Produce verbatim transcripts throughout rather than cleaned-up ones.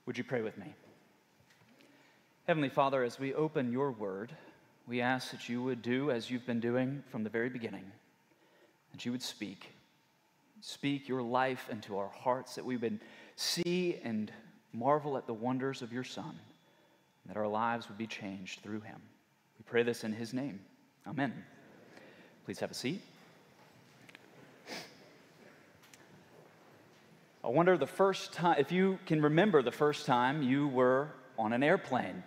Would you pray with me? Heavenly Father, as we open your word, we ask that you would do as you've been doing from the very beginning, that you would speak. Speak your life into our hearts, that we would see and marvel at the wonders of your Son, and that our lives would be changed through him. We pray this in his name. Amen. Please have a seat. I wonder the first time, if you can remember the first time you were on an airplane.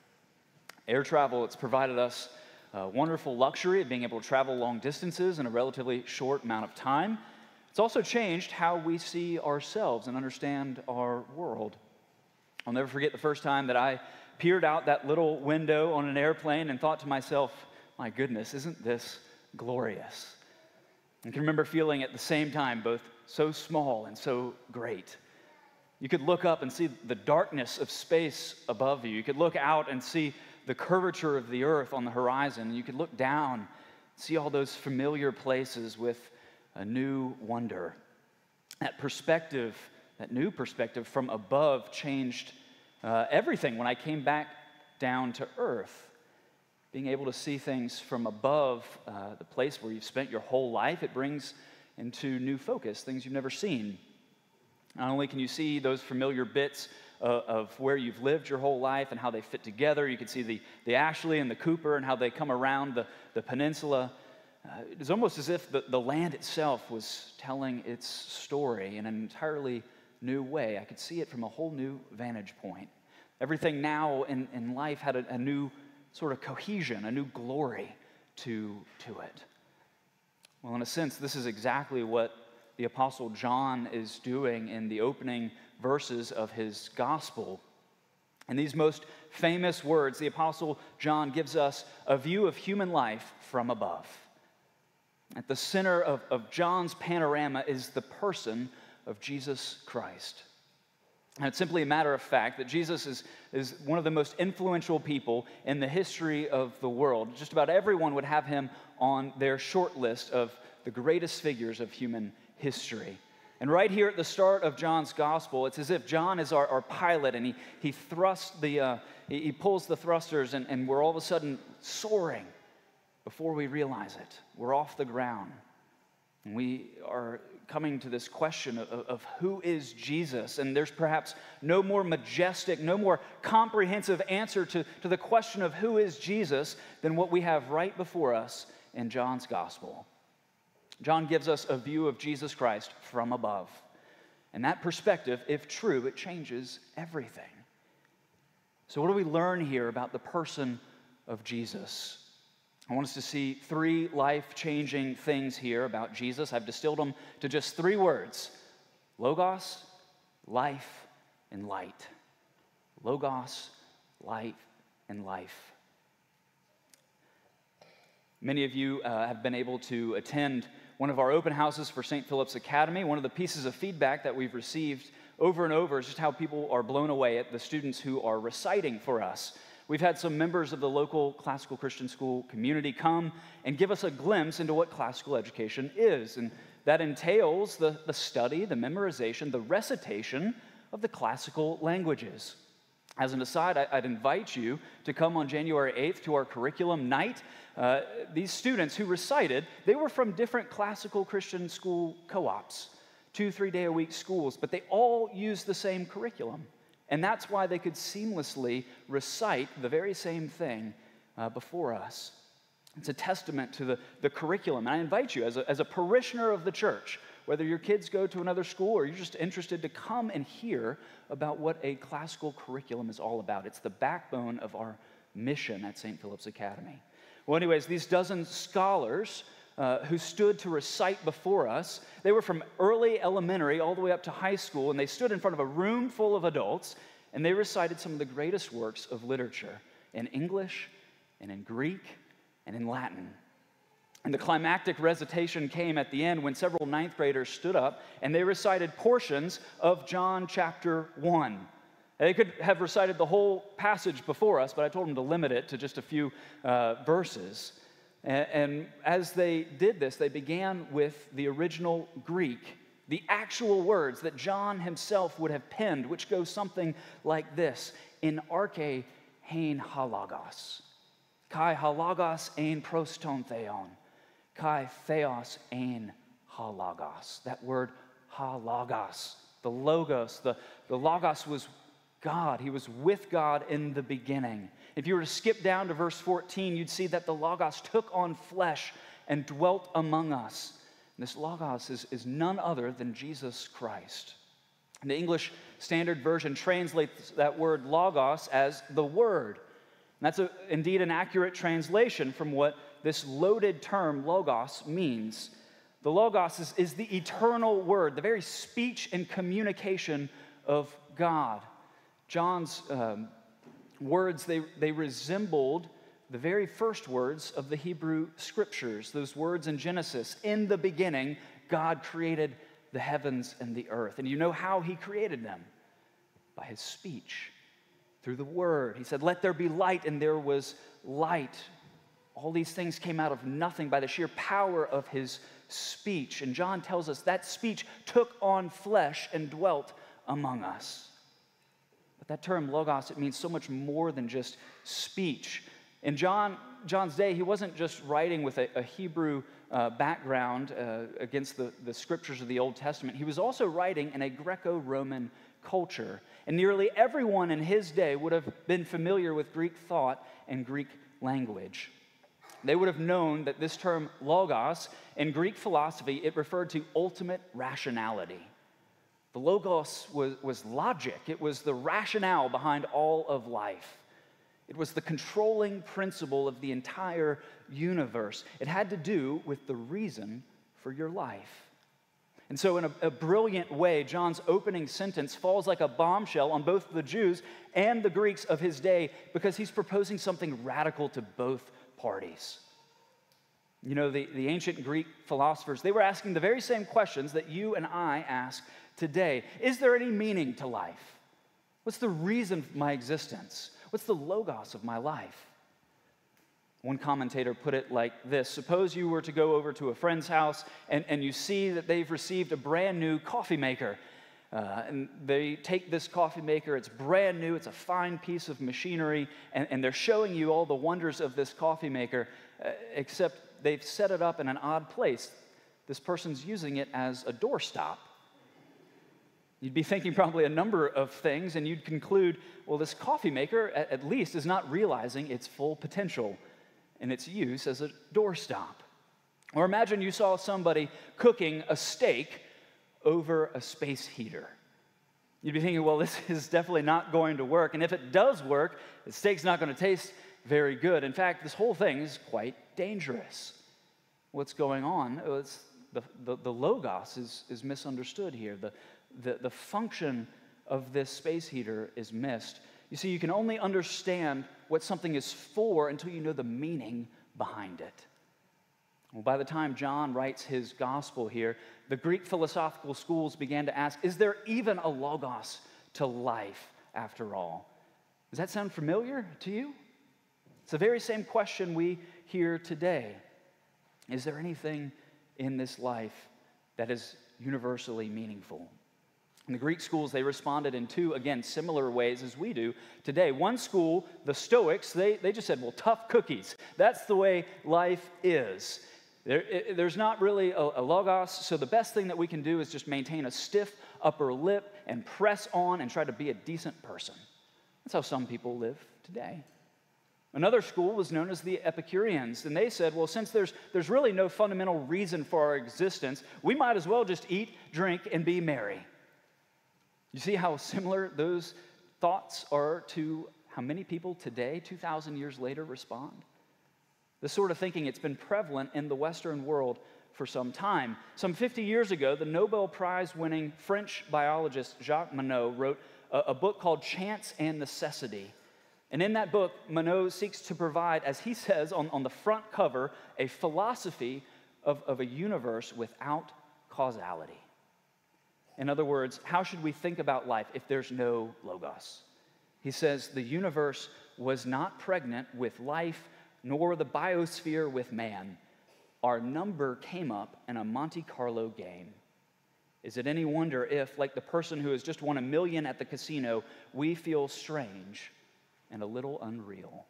Air travel, it's provided us a wonderful luxury of being able to travel long distances in a relatively short amount of time. It's also changed how we see ourselves and understand our world. I'll never forget the first time that I peered out that little window on an airplane and thought to myself, my goodness, isn't this glorious? I can remember feeling at the same time both so small and so great. You could look up and see the darkness of space above you. You could look out and see the curvature of the earth on the horizon. You could look down, see all those familiar places with a new wonder. That perspective, that new perspective from above changed uh, everything when I came back down to earth. Being able to see things from above, uh, the place where you've spent your whole life, it brings into new focus, things you've never seen. Not only can you see those familiar bits uh, of where you've lived your whole life and how they fit together, you can see the, the Ashley and the Cooper and how they come around the, the peninsula. Uh, it's almost as if the, the land itself was telling its story in an entirely new way. I could see it from a whole new vantage point. Everything now in, in life had a, a new sort of cohesion, a new glory to, to it. Well, in a sense, this is exactly what the Apostle John is doing in the opening verses of his gospel. In these most famous words, the Apostle John gives us a view of human life from above. At the center of, of John's panorama is the person of Jesus Christ. And it's simply a matter of fact that Jesus is, is one of the most influential people in the history of the world. Just about everyone would have him on their short list of the greatest figures of human history. And right here at the start of John's gospel, it's as if John is our, our pilot, and he, he thrusts the, uh, he, he pulls the thrusters, and, and we're all of a sudden soaring before we realize it. We're off the ground. And we are coming to this question of, of who is Jesus? And there's perhaps no more majestic, no more comprehensive answer to, to the question of who is Jesus than what we have right before us in John's gospel. John gives us a view of Jesus Christ from above. And that perspective, if true, it changes everything. So what do we learn here about the person of Jesus? I want us to see three life-changing things here about Jesus. I've distilled them to just three words: Logos, life, and light. Logos, light, and life. Many of you uh, have been able to attend one of our open houses for Saint Philip's Academy. One of the pieces of feedback that we've received over and over is just how people are blown away at the students who are reciting for us. We've had some members of the local classical Christian school community come and give us a glimpse into what classical education is. And that entails the, the study, the memorization, the recitation of the classical languages. As an aside, I, I'd invite you to come on January eighth to our curriculum night. Uh, these students who recited, they were from different classical Christian school co-ops, two, three-day-a-week schools, but they all used the same curriculum. And that's why they could seamlessly recite the very same thing uh, before us. It's a testament to the, the curriculum. And I invite you, as a, as a parishioner of the church, whether your kids go to another school or you're just interested, to come and hear about what a classical curriculum is all about. It's the backbone of our mission at Saint Philip's Academy. Well, anyways, these dozen scholars uh, who stood to recite before us, they were from early elementary all the way up to high school, and they stood in front of a room full of adults, and they recited some of the greatest works of literature in English and in Greek and in Latin. And the climactic recitation came at the end when several ninth graders stood up and they recited portions of John chapter one. They could have recited the whole passage before us, but I told them to limit it to just a few uh, verses. And, and as they did this, they began with the original Greek The actual words that John himself would have penned, which go something like this: in arche hein halagos, kai halagos ein proston theon, kai theos ein halagos. That word halagos, the logos, the, the logos was God. He was with God in the beginning. If you were to skip down to verse fourteen, you'd see that the logos took on flesh and dwelt among us. And this logos is, is none other than Jesus Christ. And the English Standard Version translates that word logos as the Word. And that's a, indeed an accurate translation from what this loaded term logos means. The logos is, is the eternal Word, the very speech and communication of God. John's um, words, they, they resembled the very first words of the Hebrew Scriptures, those words in Genesis. In the beginning, God created the heavens and the earth. And you know how he created them? By his speech, through the word. He said, "Let there be light," and there was light. All these things came out of nothing by the sheer power of his speech. And John tells us that speech took on flesh and dwelt among us. But that term logos, it means so much more than just speech. In John, John's day, he wasn't just writing with a, a Hebrew uh, background uh, against the, the scriptures of the Old Testament. He was also writing in a Greco-Roman culture. And nearly everyone in his day would have been familiar with Greek thought and Greek language. They would have known that this term logos, in Greek philosophy, it referred to ultimate rationality. The logos was, was logic. It was the rationale behind all of life. It was the controlling principle of the entire universe. It had to do with the reason for your life. And so in a, a brilliant way, John's opening sentence falls like a bombshell on both the Jews and the Greeks of his day, because he's proposing something radical to both parties. You know, the, the ancient Greek philosophers, they were asking the very same questions that you and I ask today. Is there any meaning to life? What's the reason for my existence? What's the logos of my life? One commentator put it like this: suppose you were to go over to a friend's house and, and you see that they've received a brand new coffee maker. Uh, and they take this coffee maker, it's brand new, it's a fine piece of machinery, and, and they're showing you all the wonders of this coffee maker, uh, except they've set it up in an odd place. This person's using it as a doorstop. You'd be thinking probably a number of things, and you'd conclude, well, this coffee maker, at, at least, is not realizing its full potential in its use as a doorstop. Or imagine you saw somebody cooking a steak over a space heater. You'd be thinking, well, this is definitely not going to work, and if it does work, the steak's not going to taste very good. In fact, this whole thing is quite dangerous. What's going on? It's the, the, the logos is, is misunderstood here. The, the, the function of this space heater is missed. You see, you can only understand what something is for until you know the meaning behind it. Well, by the time John writes his gospel here, the Greek philosophical schools began to ask, is there even a logos to life after all? Does that sound familiar to you? It's the very same question we hear today. Is there anything in this life that is universally meaningful? In the Greek schools, they responded in two, again, similar ways as we do today. One school, the Stoics, they, they just said, well, tough cookies. That's the way life is. There, it, there's not really a, a logos, so the best thing that we can do is just maintain a stiff upper lip and press on and try to be a decent person. That's how some people live today. Another school was known as the Epicureans, and they said, well, since there's, there's really no fundamental reason for our existence, we might as well just eat, drink, and be merry. You see how similar those thoughts are to how many people today, two thousand years later, respond? This sort of thinking, it's been prevalent in the Western world for some time. Some fifty years ago, the Nobel Prize-winning French biologist Jacques Monod wrote a, a book called Chance and Necessity. And in that book, Monod seeks to provide, as he says on, on the front cover, a philosophy of, of a universe without causality. In other words, how should we think about life if there's no logos? He says the universe was not pregnant with life, nor the biosphere with man. Our number came up in a Monte Carlo game. Is it any wonder if, like the person who has just won a million at the casino, we feel strange and a little unreal?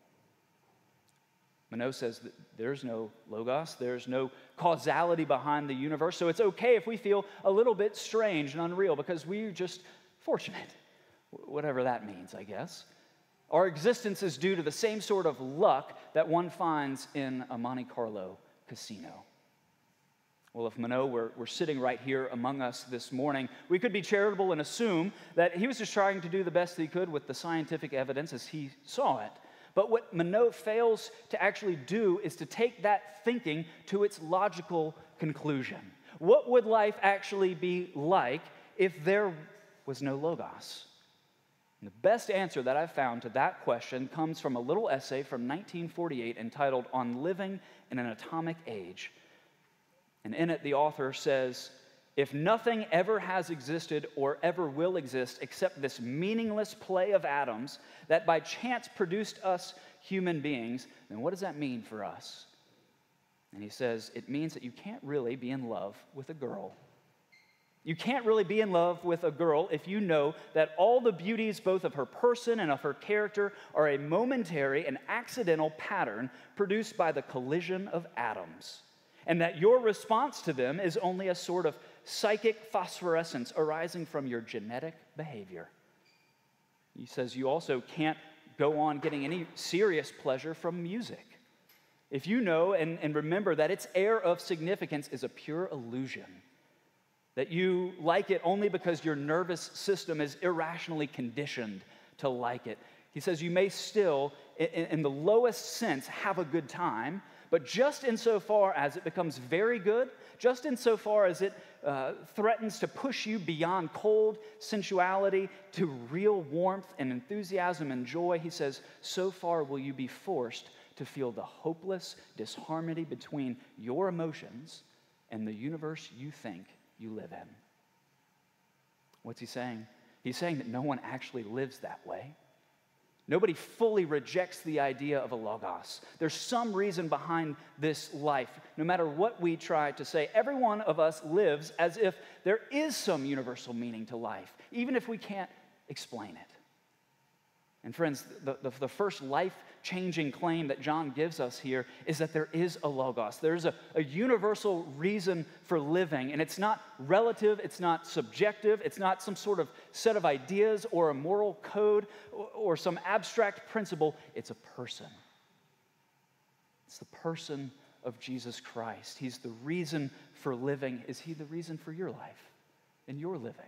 Mano says that there's no logos, there's no causality behind the universe, so it's okay if we feel a little bit strange and unreal because we're just fortunate, whatever that means, I guess. Our existence is due to the same sort of luck that one finds in a Monte Carlo casino. Well, if Mano were, were sitting right here among us this morning, we could be charitable and assume that he was just trying to do the best he could with the scientific evidence as he saw it. But what Mano fails to actually do is to take that thinking to its logical conclusion. What would life actually be like if there was no logos? And the best answer that I've found to that question comes from a little essay from nineteen forty-eight entitled "On Living in an Atomic Age." And in it, the author says, if nothing ever has existed or ever will exist except this meaningless play of atoms that by chance produced us human beings, then what does that mean for us? And he says, it means that you can't really be in love with a girl. You can't really be in love with a girl if you know that all the beauties both of her person and of her character are a momentary and accidental pattern produced by the collision of atoms, and that your response to them is only a sort of psychic phosphorescence arising from your genetic behavior. He says you also can't go on getting any serious pleasure from music if you know and, and remember that its air of significance is a pure illusion, that you like it only because your nervous system is irrationally conditioned to like it. He says you may still, in, in the lowest sense, have a good time, but just insofar as it becomes very good, just insofar as it uh, threatens to push you beyond cold sensuality to real warmth and enthusiasm and joy, he says, so far will you be forced to feel the hopeless disharmony between your emotions and the universe you think you live in. What's he saying? He's saying that no one actually lives that way. Nobody fully rejects the idea of a logos. There's some reason behind this life. No matter what we try to say, every one of us lives as if there is some universal meaning to life, even if we can't explain it. And friends, the, the, the first life-changing claim that John gives us here is that there is a logos. There's a, a universal reason for living, and it's not relative, it's not subjective, it's not some sort of set of ideas or a moral code or, or some abstract principle. It's a person. It's the person of Jesus Christ. He's the reason for living. Is he the reason for your life and your living?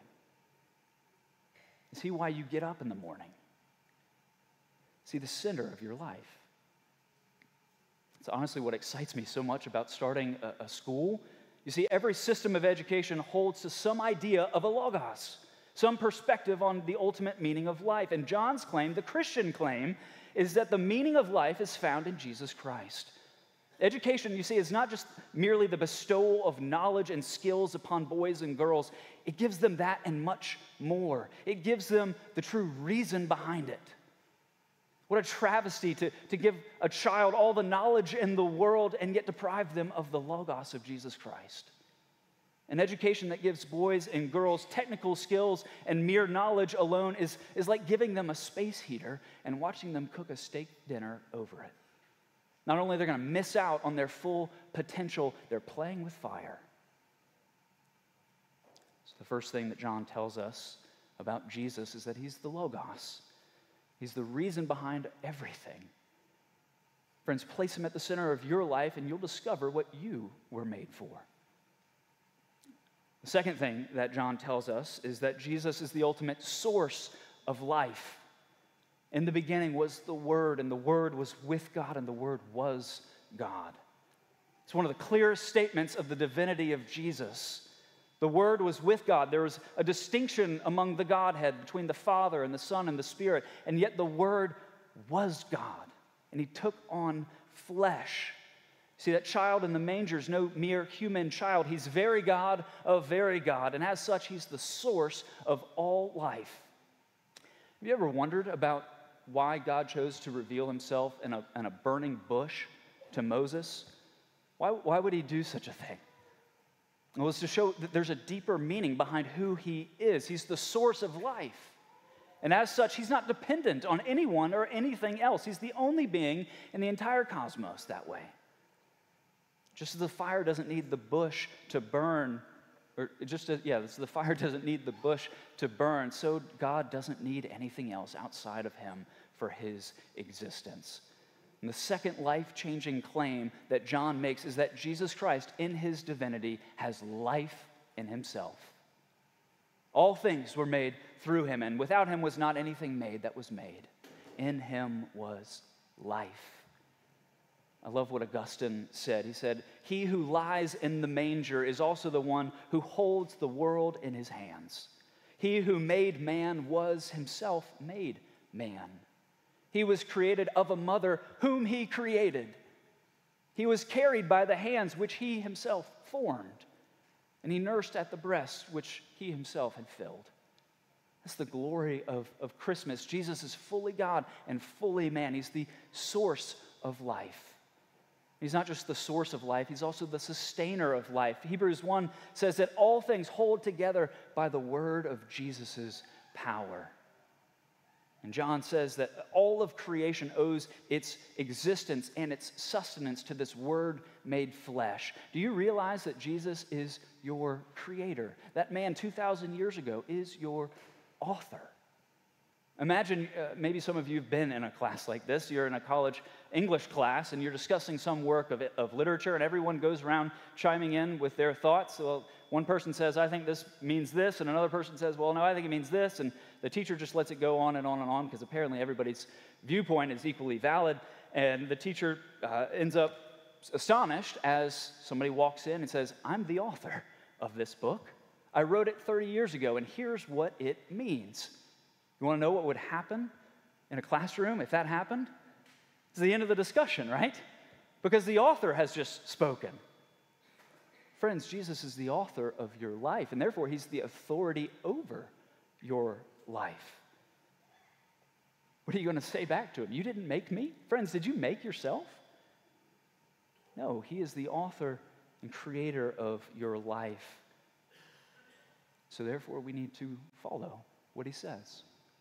Is he why you get up in the morning? See, the center of your life. It's honestly what excites me so much about starting a, a school. You see, every system of education holds to some idea of a logos, some perspective on the ultimate meaning of life. And John's claim, the Christian claim, is that the meaning of life is found in Jesus Christ. Education, you see, is not just merely the bestowal of knowledge and skills upon boys and girls. It gives them that and much more. It gives them the true reason behind it. What a travesty to, to give a child all the knowledge in the world and yet deprive them of the logos of Jesus Christ. An education that gives boys and girls technical skills and mere knowledge alone is, is like giving them a space heater and watching them cook a steak dinner over it. Not only are they going to miss out on their full potential, they're playing with fire. So the first thing that John tells us about Jesus is that he's the logos. He's the reason behind everything. Friends, place him at the center of your life and you'll discover what you were made for. The second thing that John tells us is that Jesus is the ultimate source of life. In the beginning was the Word, and the Word was with God, and the Word was God. It's one of the clearest statements of the divinity of Jesus. The Word was with God. There was a distinction among the Godhead between the Father and the Son and the Spirit, and yet the Word was God, and he took on flesh. See, that child in the manger is no mere human child. He's very God of very God, and as such, he's the source of all life. Have you ever wondered about why God chose to reveal himself in a, in a burning bush to Moses? Why, why would he do such a thing? It was to show that there's a deeper meaning behind who he is. He's the source of life. And as such, he's not dependent on anyone or anything else. He's the only being in the entire cosmos that way. Just as the fire doesn't need the bush to burn, or just as, yeah, the fire doesn't need the bush to burn, so God doesn't need anything else outside of him for his existence. And the second life-changing claim that John makes is that Jesus Christ, in his divinity, has life in himself. All things were made through him, and without him was not anything made that was made. In him was life. I love what Augustine said. He said, "He who lies in the manger is also the one who holds the world in his hands. He who made man was himself made man. He was created of a mother whom he created. He was carried by the hands which he himself formed. And he nursed at the breasts which he himself had filled." That's the glory of, of Christmas. Jesus is fully God and fully man. He's the source of life. He's not just the source of life, he's also the sustainer of life. Hebrews one says that all things hold together by the word of Jesus' power. And John says that all of creation owes its existence and its sustenance to this word made flesh. Do you realize that Jesus is your creator? That man two thousand years ago is your author. Imagine, uh, maybe some of you have been in a class like this. You're in a college English class, and you're discussing some work of, of literature, and everyone goes around chiming in with their thoughts. Well, one person says, "I think this means this," and another person says, "Well, no, I think it means this," and the teacher just lets it go on and on and on, because apparently everybody's viewpoint is equally valid, and the teacher uh, ends up astonished as somebody walks in and says, "I'm the author of this book. I wrote it thirty years ago, and here's what it means." You want to know what would happen in a classroom if that happened? It's the end of the discussion, right? Because the author has just spoken. Friends, Jesus is the author of your life, and therefore he's the authority over your life. What are you going to say back to him? "You didn't make me?" Friends, did you make yourself? No, he is the author and creator of your life. So therefore we need to follow what he says.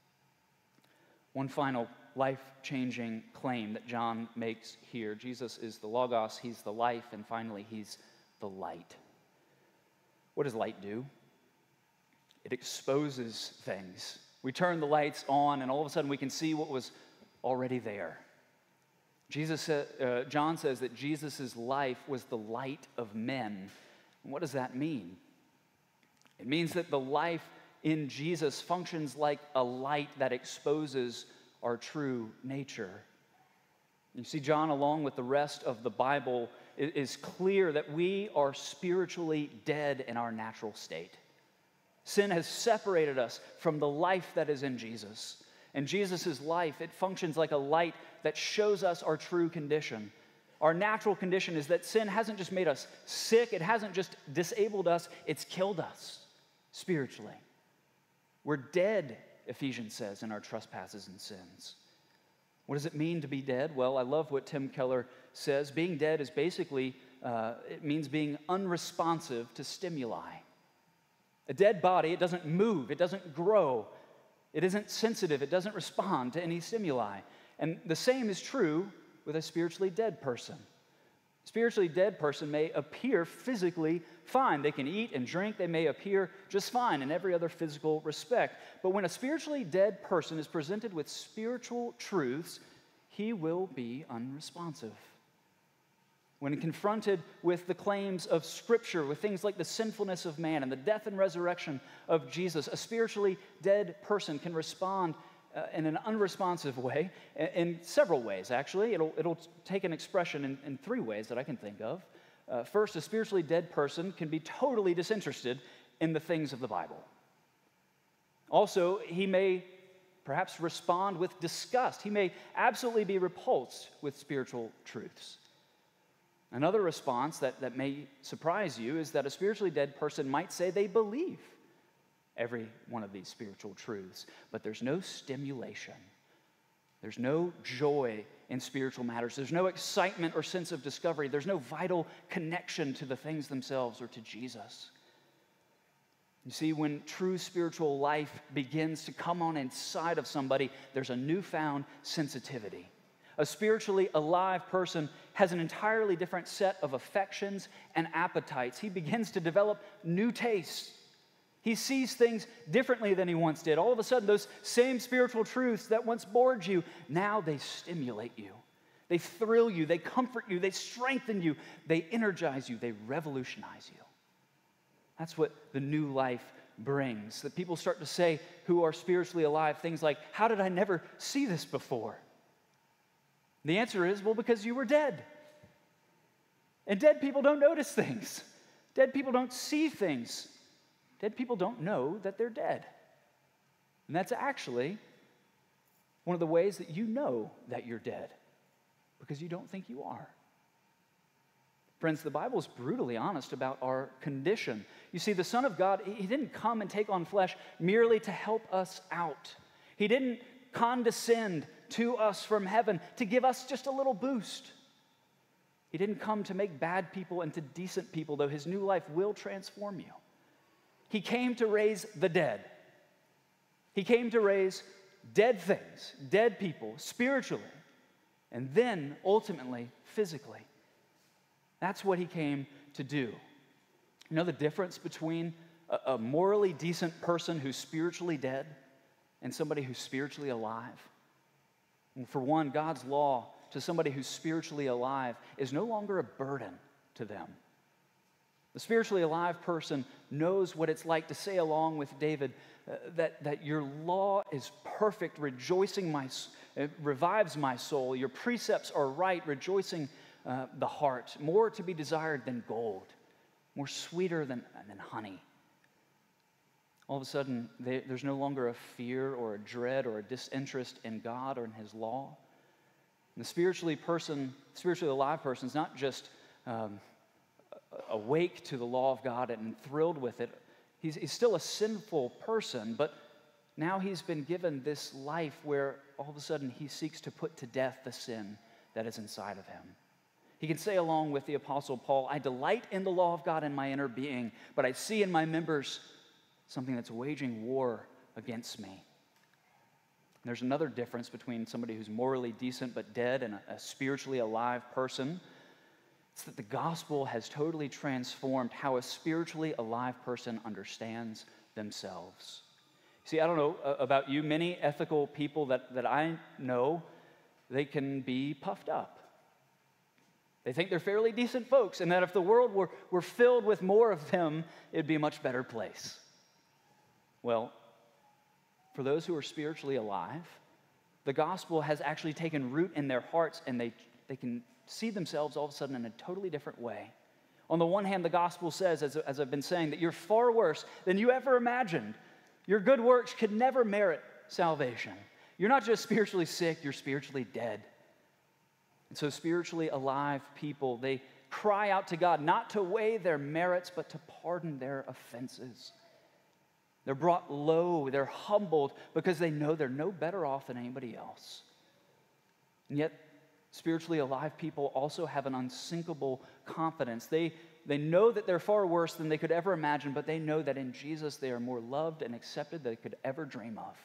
One final life-changing claim that John makes here. Jesus is the Logos, he's the life, and finally, he's the light. What does light do? It exposes things. We turn the lights on, and all of a sudden we can see what was already there. Jesus, uh, John says that Jesus' life was the light of men. And what does that mean? It means that the life in Jesus functions like a light that exposes our true nature. You see, John, along with the rest of the Bible, is clear that we are spiritually dead in our natural state. Sin has separated us from the life that is in Jesus. And Jesus' life, it functions like a light that shows us our true condition. Our natural condition is that sin hasn't just made us sick, it hasn't just disabled us, it's killed us spiritually. We're dead, Ephesians says, in our trespasses and sins. What does it mean to be dead? Well, I love what Tim Keller says. Being dead is basically, uh, it means being unresponsive to stimuli. A dead body, it doesn't move, it doesn't grow, it isn't sensitive, it doesn't respond to any stimuli. And the same is true with a spiritually dead person. A spiritually dead person may appear physically fine. They can eat and drink. They may appear just fine in every other physical respect. But when a spiritually dead person is presented with spiritual truths, he will be unresponsive. When confronted with the claims of Scripture, with things like the sinfulness of man and the death and resurrection of Jesus, a spiritually dead person can respond Uh, in an unresponsive way, in several ways, actually. It'll, it'll take an expression in, in three ways that I can think of. Uh, first, a spiritually dead person can be totally disinterested in the things of the Bible. Also, he may perhaps respond with disgust. He may absolutely be repulsed with spiritual truths. Another response that, that may surprise you is that a spiritually dead person might say they believe every one of these spiritual truths, but there's no stimulation. There's no joy in spiritual matters. There's no excitement or sense of discovery. There's no vital connection to the things themselves or to Jesus. You see, when true spiritual life begins to come on inside of somebody, there's a newfound sensitivity. A spiritually alive person has an entirely different set of affections and appetites. He begins to develop new tastes. He sees things differently than he once did. All of a sudden, those same spiritual truths that once bored you, now they stimulate you. They thrill you. They comfort you. They strengthen you. They energize you. They revolutionize you. That's what the new life brings. That people start to say, who are spiritually alive, things like, how did I never see this before? The answer is, well, because you were dead. And dead people don't notice things. Dead people don't see things. Dead people don't know that they're dead. And that's actually one of the ways that you know that you're dead, because you don't think you are. Friends, the Bible is brutally honest about our condition. You see, the Son of God, he didn't come and take on flesh merely to help us out. He didn't condescend to us from heaven to give us just a little boost. He didn't come to make bad people into decent people, though his new life will transform you. He came to raise the dead. He came to raise dead things, dead people, spiritually, and then ultimately physically. That's what he came to do. You know the difference between a, a morally decent person who's spiritually dead and somebody who's spiritually alive? And for one, God's law to somebody who's spiritually alive is no longer a burden to them. The spiritually alive person knows what it's like to say along with David uh, that, that your law is perfect, rejoicing my, it revives my soul. Your precepts are right, rejoicing uh, the heart. More to be desired than gold, more sweeter than, than honey. All of a sudden, they, there's no longer a fear or a dread or a disinterest in God or in his law. And the spiritually person, spiritually alive person is not just um, awake to the law of God and thrilled with it. He's, he's still a sinful person, but now he's been given this life where all of a sudden he seeks to put to death the sin that is inside of him. He can say along with the Apostle Paul, I delight in the law of God in my inner being, but I see in my members something that's waging war against me. There's another difference between somebody who's morally decent but dead and a, a spiritually alive person. It's that the gospel has totally transformed how a spiritually alive person understands themselves. See, I don't know uh, about you, many ethical people that, that I know, they can be puffed up. They think they're fairly decent folks, and that if the world were, were filled with more of them, it'd be a much better place. Well, for those who are spiritually alive, the gospel has actually taken root in their hearts, and they, they can see themselves all of a sudden in a totally different way. On the one hand, the gospel says, as, as I've been saying, that you're far worse than you ever imagined. Your good works could never merit salvation. You're not just spiritually sick, you're spiritually dead. And so spiritually alive people, they cry out to God not to weigh their merits, but to pardon their offenses. They're brought low, they're humbled because they know they're no better off than anybody else. And yet, spiritually alive people also have an unsinkable confidence. They, they know that they're far worse than they could ever imagine, but they know that in Jesus they are more loved and accepted than they could ever dream of.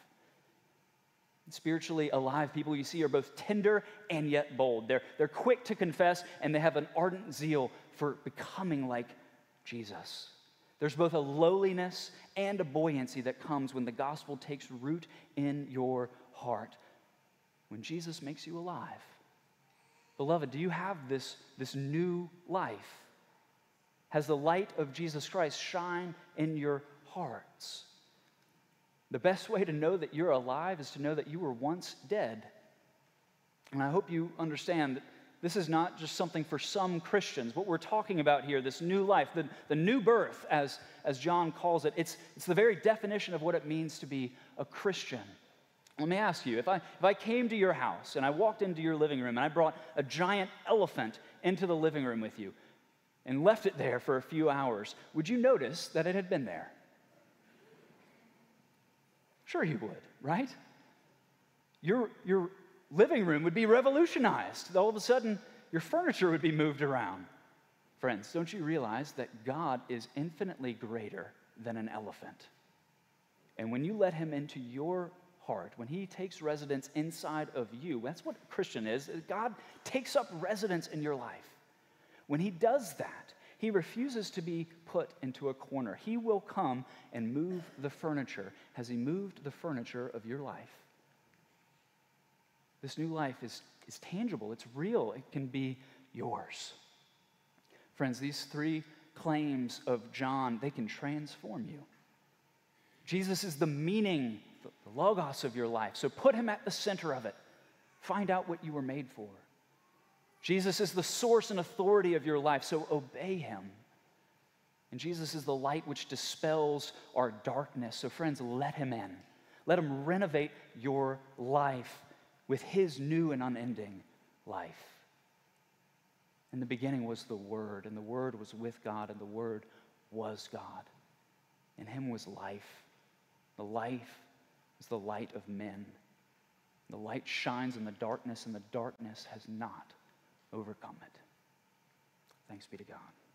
Spiritually alive people you see are both tender and yet bold. They're, they're quick to confess, and they have an ardent zeal for becoming like Jesus. There's both a lowliness and a buoyancy that comes when the gospel takes root in your heart, when Jesus makes you alive. Beloved, do you have this, this new life? Has the light of Jesus Christ shine in your hearts? The best way to know that you're alive is to know that you were once dead. And I hope you understand that this is not just something for some Christians. What we're talking about here, this new life, the, the new birth, as, as John calls it, it's, it's the very definition of what it means to be a Christian. Let me ask you, if I, if I came to your house and I walked into your living room and I brought a giant elephant into the living room with you and left it there for a few hours, would you notice that it had been there? Sure you would, right? Your, your living room would be revolutionized. All of a sudden, your furniture would be moved around. Friends, don't you realize that God is infinitely greater than an elephant? And when you let him into your heart, when he takes residence inside of you, that's what a Christian is. God takes up residence in your life. When he does that, he refuses to be put into a corner. He will come and move the furniture. Has he moved the furniture of your life? This new life is, is tangible. It's real. It can be yours. Friends, these three claims of John, they can transform you. Jesus is the meaning, the logos of your life. So put him at the center of it. Find out what you were made for. Jesus is the source and authority of your life, so obey him. And Jesus is the light which dispels our darkness. So friends, let him in. Let him renovate your life with his new and unending life. In the beginning was the Word, and the Word was with God, and the Word was God. In him was life. The life is the light of men. The light shines in the darkness, and the darkness has not overcome it. Thanks be to God.